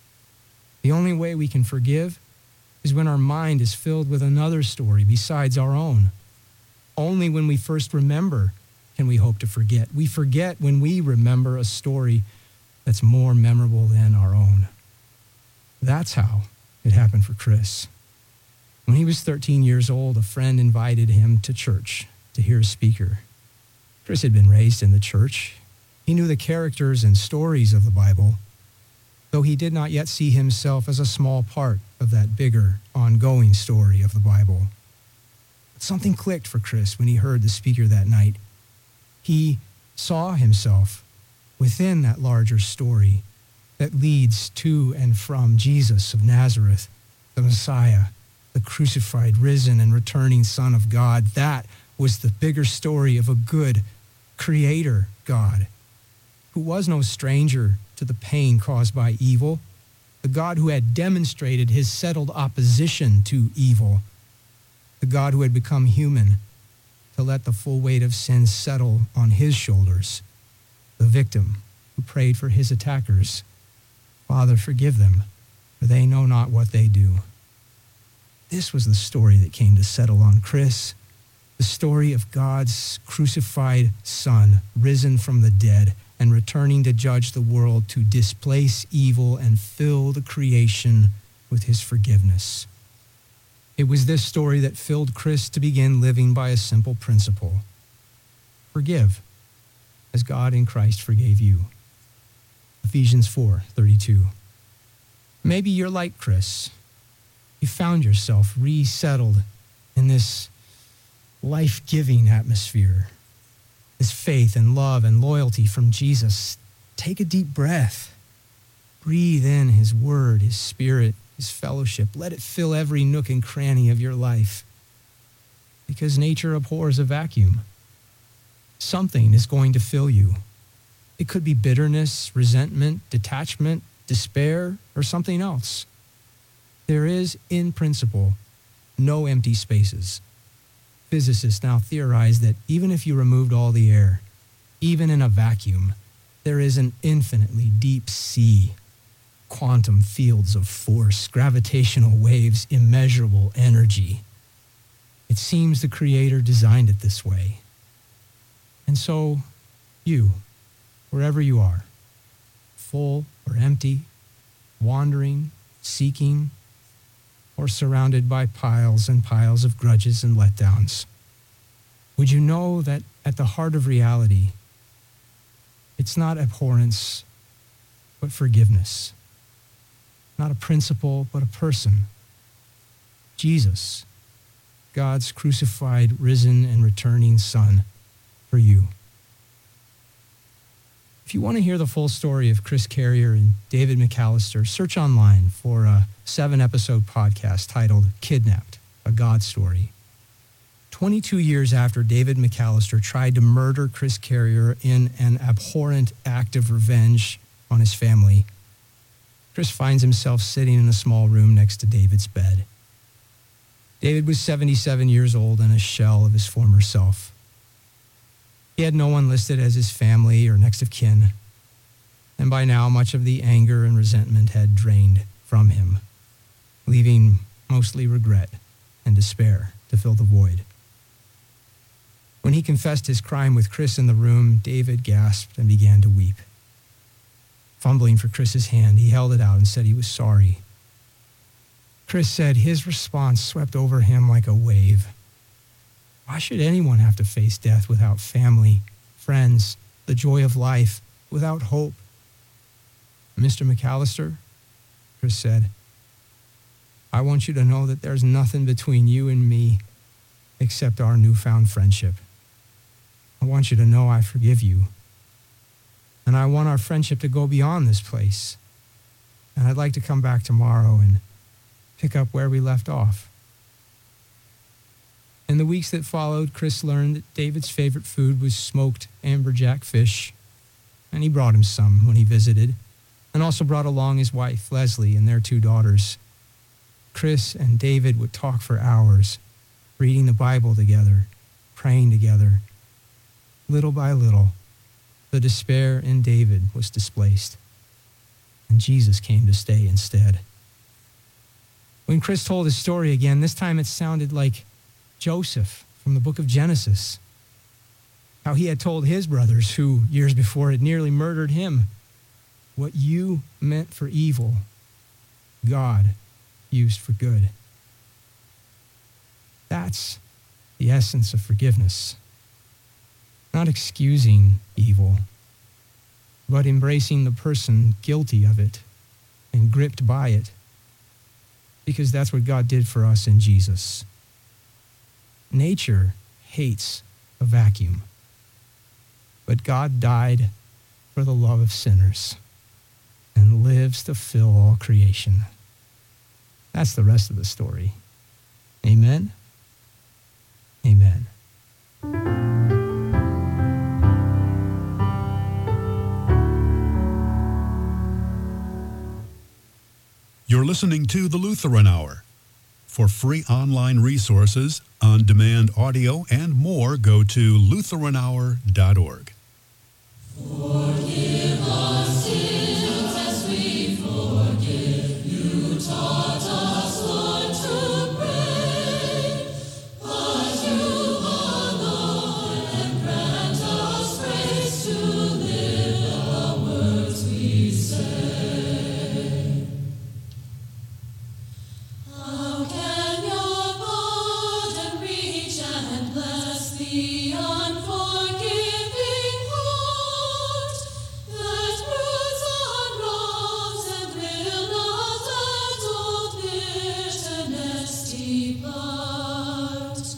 Speaker 8: The only way we can forgive is when our mind is filled with another story besides our own. Only when we first remember can we hope to forget. We forget when we remember a story that's more memorable than our own. That's how it happened for Chris. When he was thirteen years old, a friend invited him to church to hear a speaker. Chris had been raised in the church. He knew the characters and stories of the Bible, though he did not yet see himself as a small part of that bigger, ongoing story of the Bible. But something clicked for Chris when he heard the speaker that night. He saw himself within that larger story, that leads to and from Jesus of Nazareth, the Messiah, the crucified, risen, and returning Son of God. That was the bigger story of a good creator God who was no stranger to the pain caused by evil, the God who had demonstrated his settled opposition to evil, the God who had become human to let the full weight of sin settle on his shoulders, the victim who prayed for his attackers, "Father, forgive them, for they know not what they do." This was the story that came to settle on Chris, the story of God's crucified Son, risen from the dead and returning to judge the world, to displace evil and fill the creation with his forgiveness. It was this story that filled Chris to begin living by a simple principle: forgive as God in Christ forgave you. Ephesians four thirty-two. Maybe you're like Chris. You found yourself resettled in this life-giving atmosphere, this faith and love and loyalty from Jesus. Take a deep breath. Breathe in his word, his spirit, his fellowship. Let it fill every nook and cranny of your life. Because nature abhors a vacuum. Something is going to fill you. It could be bitterness, resentment, detachment, despair, or something else. There is, in principle, no empty spaces. Physicists now theorize that even if you removed all the air, even in a vacuum, there is an infinitely deep sea, quantum fields of force, gravitational waves, immeasurable energy. It seems the Creator designed it this way. And so, you, wherever you are, full or empty, wandering, seeking, or surrounded by piles and piles of grudges and letdowns, would you know that at the heart of reality, it's not abhorrence, but forgiveness. Not a principle, but a person. Jesus, God's crucified, risen, and returning Son for you. If you want to hear the full story of Chris Carrier and David McAllister, search online for a seven-episode podcast titled Kidnapped, A God Story. twenty-two years after David McAllister tried to murder Chris Carrier in an abhorrent act of revenge on his family, Chris finds himself sitting in a small room next to David's bed. David was seventy-seven years old and a shell of his former self. He had no one listed as his family or next of kin, and by now much of the anger and resentment had drained from him, leaving mostly regret and despair to fill the void. When he confessed his crime with Chris in the room, David gasped and began to weep. Fumbling for Chris's hand, he held it out and said he was sorry. Chris said his response swept over him like a wave. Why should anyone have to face death without family, friends, the joy of life, without hope? Mister McAllister, Chris said, I want you to know that there's nothing between you and me except our newfound friendship. I want you to know I forgive you. And I want our friendship to go beyond this place. And I'd like to come back tomorrow and pick up where we left off. In the weeks that followed, Chris learned that David's favorite food was smoked amberjack fish, and he brought him some when he visited, and also brought along his wife, Leslie, and their two daughters. Chris and David would talk for hours, reading the Bible together, praying together. Little by little, the despair in David was displaced, and Jesus came to stay instead. When Chris told his story again, this time it sounded like Joseph from the book of Genesis, how he had told his brothers, who years before had nearly murdered him, what you meant for evil, God used for good. That's the essence of forgiveness. Not excusing evil, but embracing the person guilty of it and gripped by it, because that's what God did for us in Jesus. Nature hates a vacuum, but God died for the love of sinners. and lives to fill all creation. That's the rest of the story. Amen? Amen.
Speaker 7: You're listening to the Lutheran Hour. For free online resources, on-demand audio, and more, go to lutheran hour dot org.
Speaker 1: Forgive our sins as we forgive. You taught us, Lord, to pray. But you alone and grant us grace to live the words we say. How can your pardon reach and bless the unforgiving heart that broods on wrongs and will not at old bitterness depart?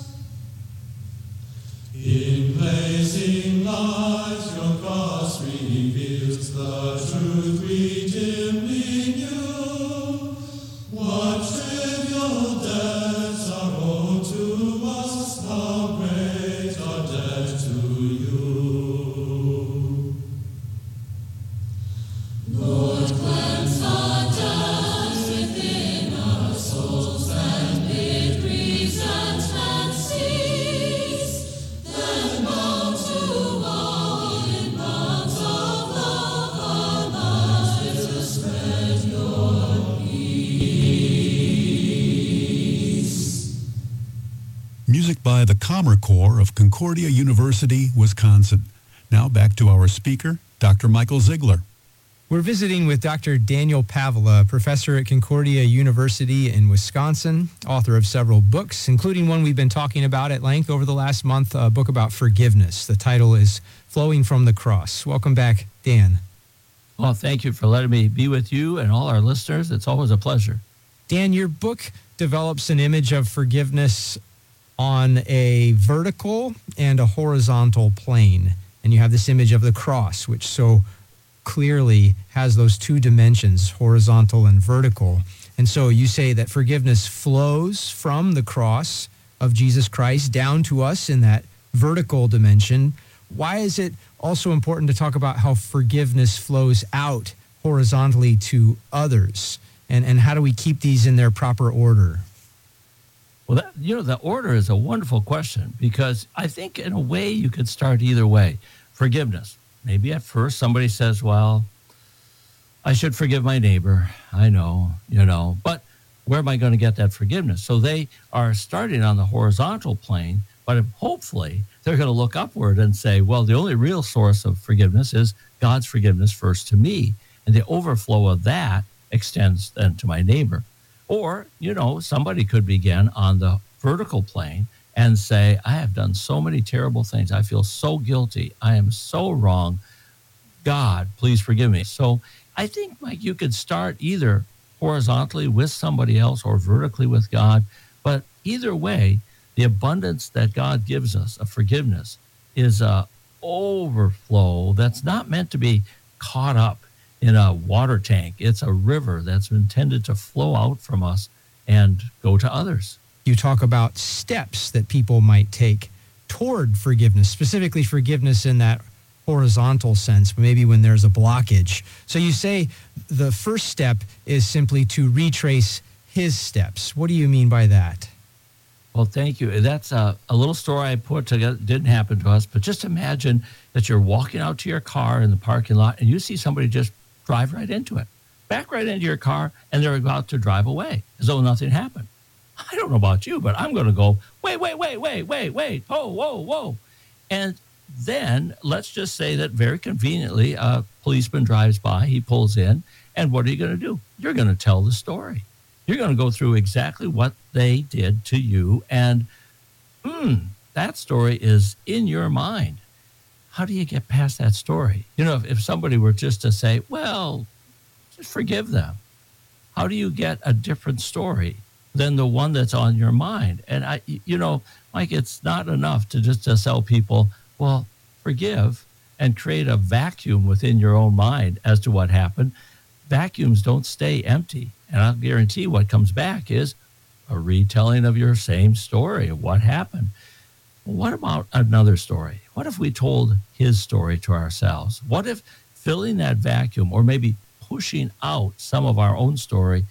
Speaker 1: In blazing light, your cross reveals the truth we dimly knew. What trivial debts are owed to us, how great our debt to you. Lord, cleanse the depths within our souls and bid resentment cease. Then bound to all in bonds of love, our lives will spread your peace.
Speaker 7: Music by the Commer Corps of Concordia University, Wisconsin. Now back to our speaker, Doctor Michael Ziegler.
Speaker 8: We're visiting with Doctor Daniel Pavela, professor at Concordia University in Wisconsin, author of several books, including one we've been talking about at length over the last month, a book about forgiveness. The title is Flowing from the Cross. Welcome back, Dan.
Speaker 9: Well, thank you for letting me be with you and all our listeners. It's always a pleasure.
Speaker 8: Dan, your book develops an image of forgiveness on a vertical and a horizontal plane. And you have this image of the cross, which so clearly has those two dimensions, horizontal and vertical. And so you say that forgiveness flows from the cross of Jesus Christ down to us in that vertical dimension. Why is it also important to talk about how forgiveness flows out horizontally to others? And, and how do we keep these in their proper order?
Speaker 9: Well, that, you know, the order is a wonderful question because I think in a way you could start either way. Forgiveness. Maybe at first somebody says, well, I should forgive my neighbor. I know, you know, but where am I going to get that forgiveness? So they are starting on the horizontal plane, but hopefully they're going to look upward and say, well, the only real source of forgiveness is God's forgiveness first to me. And the overflow of that extends then to my neighbor. Or, you know, somebody could begin on the vertical plane and say, I have done so many terrible things. I feel so guilty. I am so wrong. God, please forgive me. So I think, Mike, you could start either horizontally with somebody else or vertically with God. But either way, the abundance that God gives us of forgiveness is a overflow that's not meant to be caught up in a water tank. It's a river that's intended to flow out from us and go to others.
Speaker 8: You talk about steps that people might take toward forgiveness, specifically forgiveness in that horizontal sense, maybe when there's a blockage. So you say the first step is simply to retrace his steps. What do you mean by that?
Speaker 9: Well, thank you. That's a, a little story I put together. It didn't happen to us, but just imagine that you're walking out to your car in the parking lot and you see somebody just drive right into it, back right into your car, and they're about to drive away as though nothing happened. I don't know about you, but I'm going to go, wait, wait, wait, wait, wait, wait, oh, whoa, whoa. And then let's just say that very conveniently a policeman drives by, he pulls in, and what are you going to do? You're going to tell the story. You're going to go through exactly what they did to you, and hmm, that story is in your mind. How do you get past that story? You know, if, if somebody were just to say, well, just forgive them, how do you get a different story than the one that's on your mind? And, I, you know, Mike, it's not enough to just to tell people, well, forgive and create a vacuum within your own mind as to what happened. vacuums don't stay empty. And I'll guarantee what comes back is a retelling of your same story of what happened. What about another story? What if we told his story to ourselves? What if filling that vacuum, or maybe pushing out some of our own story,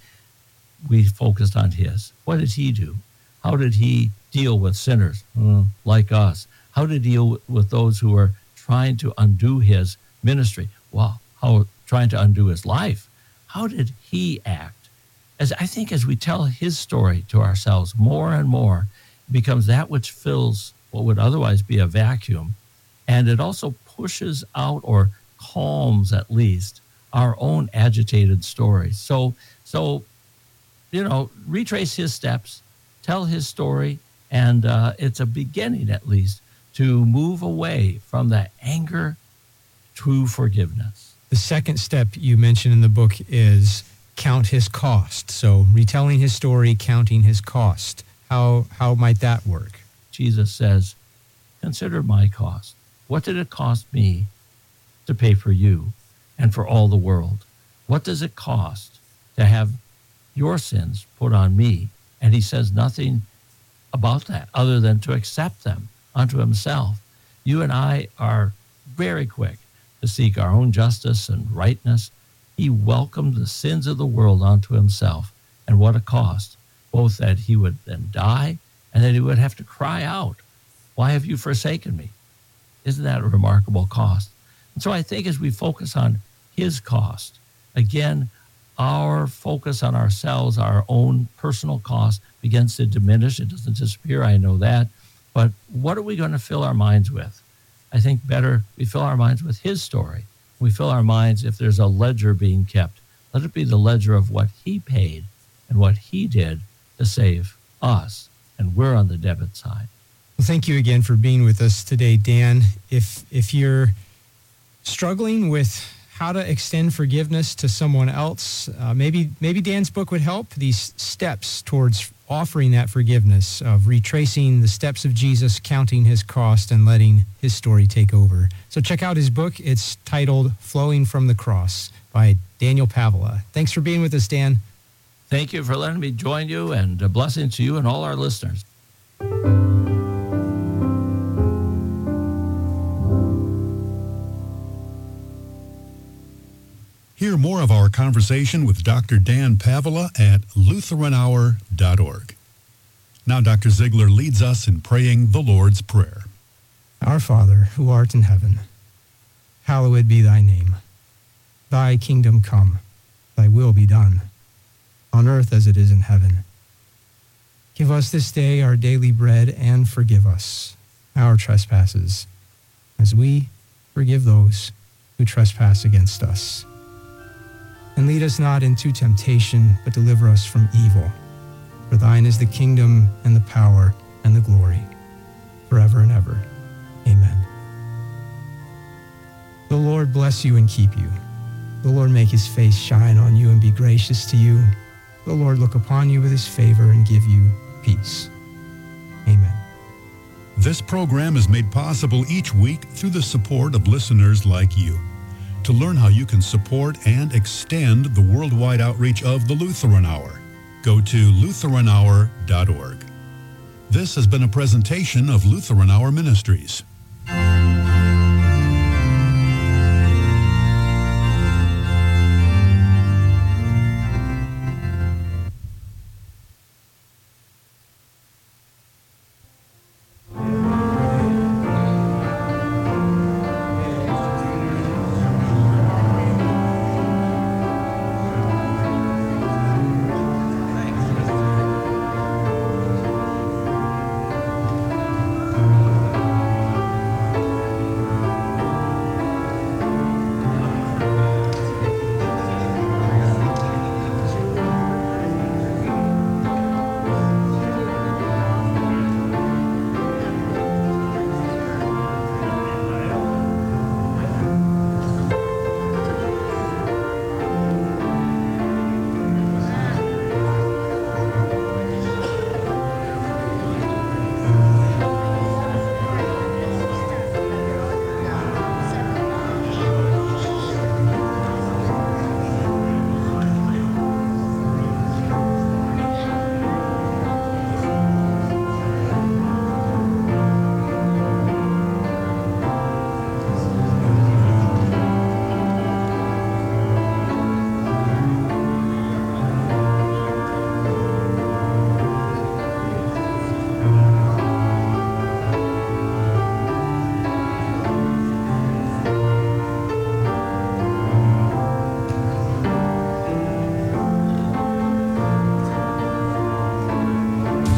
Speaker 9: we focused on his? What did he do? How did he deal with sinners uh, like us? How did he deal with those who were trying to undo his ministry? Well, how trying to undo his life? How did he act? As I think as we tell his story to ourselves more and more, it becomes that which fills what would otherwise be a vacuum. And it also pushes out, or calms at least, our own agitated stories. So, so you know, retrace his steps, tell his story, and uh, it's a beginning at least to move away from that anger to forgiveness.
Speaker 8: The second step you mentioned in the book is count his cost. So retelling his story, counting his cost. How how might that work?
Speaker 9: Jesus says, consider my cost. What did it cost me to pay for you and for all the world? What does it cost to have your sins put on me? And he says nothing about that other than to accept them unto himself. You and I are very quick to seek our own justice and rightness. He welcomed the sins of the world onto himself. And what a cost, both that he would then die and that he would have to cry out, why have you forsaken me? Isn't that a remarkable cost? And so I think as we focus on his cost, again, our focus on ourselves, our own personal cost begins to diminish. It doesn't disappear, I know that. But what are we going to fill our minds with? I think better we fill our minds with his story. We fill our minds, if there's a ledger being kept, let it be the ledger of what he paid and what he did to save us. And we're on the debit side.
Speaker 8: Well, thank you again for being with us today, Dan. If if you're struggling with how to extend forgiveness to someone else, uh, maybe maybe Dan's book would help. These steps towards offering that forgiveness, of retracing the steps of Jesus, counting his cost, and letting his story take over. So check out his book. It's titled Flowing from the Cross by Daniel Pavela. Thanks for being with us, Dan.
Speaker 9: Thank you for letting me join you, and a blessing to you and all our listeners.
Speaker 7: Hear more of our conversation with Doctor Dan Pavela at Lutheran Hour dot org. Now Doctor Ziegler leads us in praying the Lord's Prayer.
Speaker 8: Our Father, who art in heaven, hallowed be thy name. Thy kingdom come, thy will be done, on earth as it is in heaven. Give us this day our daily bread, and forgive us our trespasses, as we forgive those who trespass against us. And lead us not into temptation, but deliver us from evil. For thine is the kingdom, and the power, and the glory, forever and ever. Amen. The Lord bless you and keep you. The Lord make his face shine on you and be gracious to you. The Lord look upon you with his favor and give you peace. Amen.
Speaker 7: This program is made possible each week through the support of listeners like you. To learn how you can support and extend the worldwide outreach of the Lutheran Hour, go to Lutheran Hour dot org. This has been a presentation of Lutheran Hour Ministries.